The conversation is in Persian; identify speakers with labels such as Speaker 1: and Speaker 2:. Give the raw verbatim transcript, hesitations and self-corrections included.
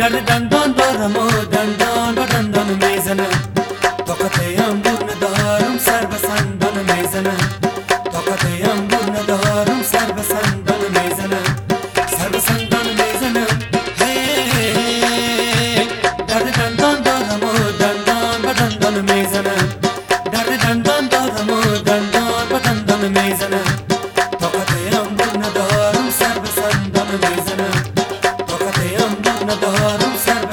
Speaker 1: درد دندان دارم و دندان با دندان میزنم، طاقتیم بود ندارم سر به سندان میزنم، طاقتیم بود ندارم سر به سندان میزنم، سر به سندان میزنم. درد دندان دارم و دندان با دندان میزنم، درد دندان دارم و دندان با دندان میزنم، طاقتیم بود ندارم سر به سندان میزنم، طاقتیم بود ندارم سر